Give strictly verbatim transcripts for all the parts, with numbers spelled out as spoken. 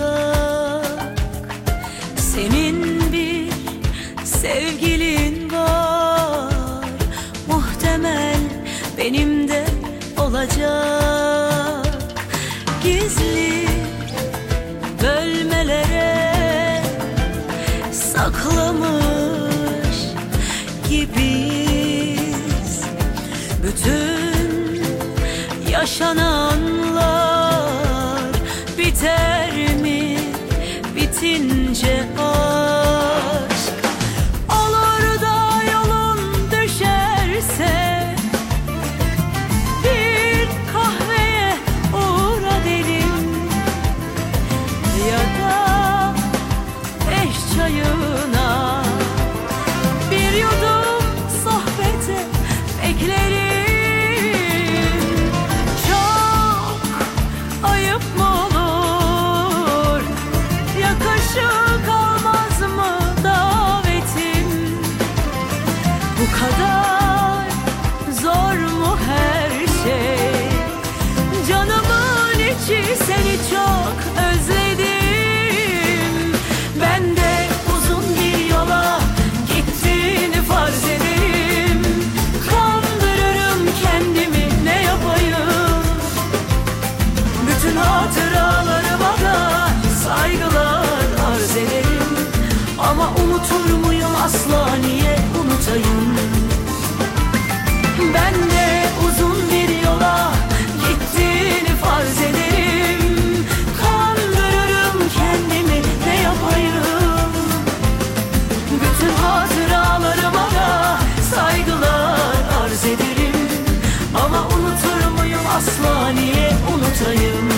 Senin bir sevgilin var, muhtemel benim de olacak. Gizli bölmelere saklamış gibiyiz. Bütün yaşananlar biter mi bitince aşk? Olur da yolun düşerse bir kahveye uğra derim, ya da eş çayına bir yudum sohbete beklerim. Çok ayıp mı olur, yakışık almaz mı davetim? Bu kadar zor mu her şey? Canımın içi seni çok özledim. Ben de uzun bir yola gittiğini farz ederim. Kandırırım kendimi, ne yapayım? Bütün hatıralarıma da saygılar arz ederim. Ama unutur muyum asla, niye unutayım? Ben de uzun bir yola gittiğini farz ederim. Kandırırım kendimi, ne yapayım? Bütün hatıralarıma da saygılar arz ederim. Ama unutur muyum asla, niye unutayım?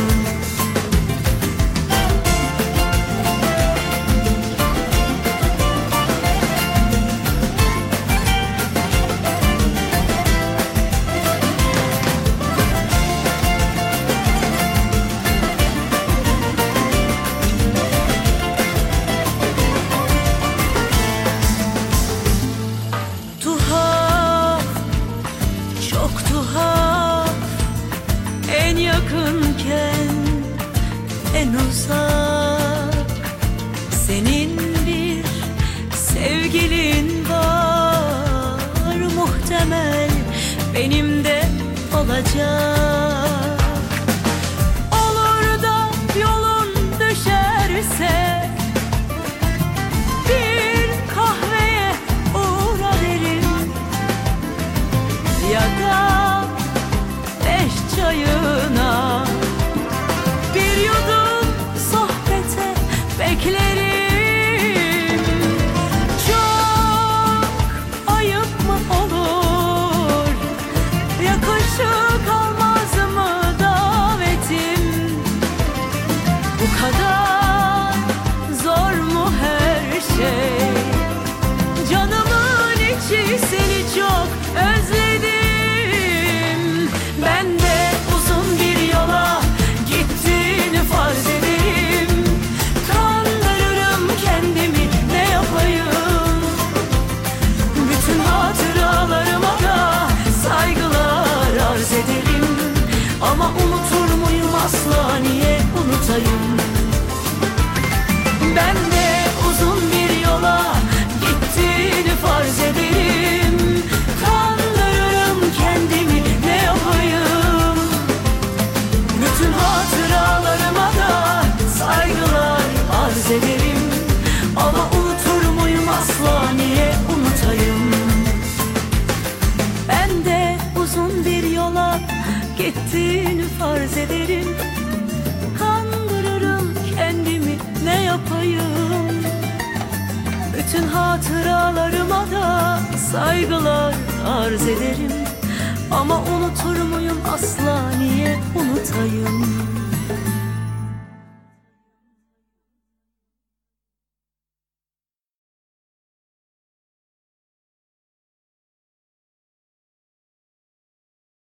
Tuhaf, çok tuhaf, en yakınken en uzak. Senin bir sevgilin var, muhtemel benim de olacak. Olur da yolun düşerse bir kahveye uğra derim, ya da eş çayına bir yudum sohbete beklerim. Çok ayıp mı olur, yakışık almaz mı davetim? Bu kadar zor mu her şey? Canımın içi seni çok özledim. Ben de uzun bir yola gittiğini farz ederim. Kandırırım kendimi, ne yapayım? Bütün hatıralarıma da saygılar arz ederim. Ama unutur muyum asla, niye unutayım? Ben de uzun bir yola gittiğini farz ederim. Kandırırım kendimi, ne yapayım? Bütün hatıralarıma da saygılar arz ederim. Ama unutur muyum asla, niye unutayım? Ben de uzun bir yola gittiğini farz ederim. Kandırırım kendimi, ne yapayım? Bütün hatıralarıma da saygılar arz ederim. Ama unutur muyum asla, niye unutayım?